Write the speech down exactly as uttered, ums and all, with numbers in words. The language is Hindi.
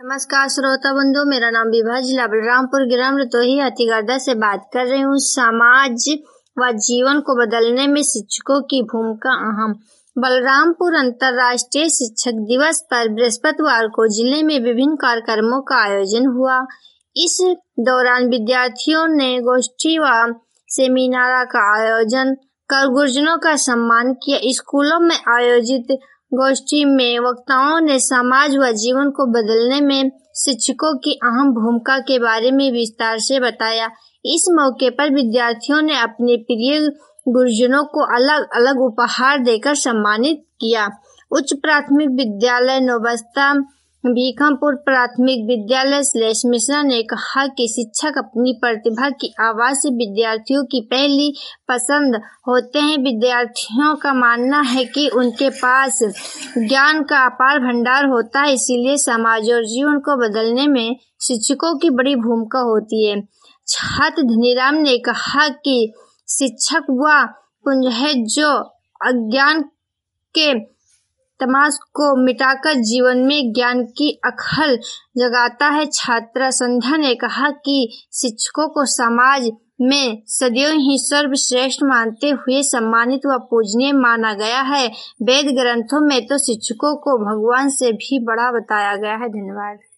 नमस्कार श्रोता बंधु, मेरा नाम विभा, जिला बलरामपुर, ग्राम रतोही, हाथीगढ़ से बात कर रही हूँ। समाज व जीवन को बदलने में शिक्षकों की भूमिका अहम। बलरामपुर अंतर्राष्ट्रीय शिक्षक दिवस पर बृहस्पतिवार को जिले में विभिन्न कार्यक्रमों का आयोजन हुआ। इस दौरान विद्यार्थियों ने गोष्ठी व सेमिनार का आयोजन कर गुरुजनों का सम्मान किया। स्कूलों में आयोजित गोष्ठी में वक्ताओं ने समाज व जीवन को बदलने में शिक्षकों की अहम भूमिका के बारे में विस्तार से बताया। इस मौके पर विद्यार्थियों ने अपने प्रिय गुरुजनों को अलग अलग उपहार देकर सम्मानित किया। उच्च प्राथमिक विद्यालय नौबस्ता भीखमपुर प्राथमिक विद्यालय श्लेष मिश्रा ने कहा कि शिक्षक अपनी प्रतिभा की आवाज से विद्यार्थियों की पहली पसंद होते हैं। विद्यार्थियों का मानना है कि उनके पास ज्ञान का अपार भंडार होता है, इसीलिए समाज और जीवन को बदलने में शिक्षकों की बड़ी भूमिका होती है। छात्र धनीराम ने कहा कि शिक्षक वह पुंज है जो अज्ञान के तमाश को मिटाकर जीवन में ज्ञान की अखल जगाता है। छात्रा संध्या ने कहा कि शिक्षकों को समाज में सदैव ही सर्वश्रेष्ठ मानते हुए सम्मानित व पूजनीय माना गया है। वेद ग्रंथों में तो शिक्षकों को भगवान से भी बड़ा बताया गया है। धन्यवाद।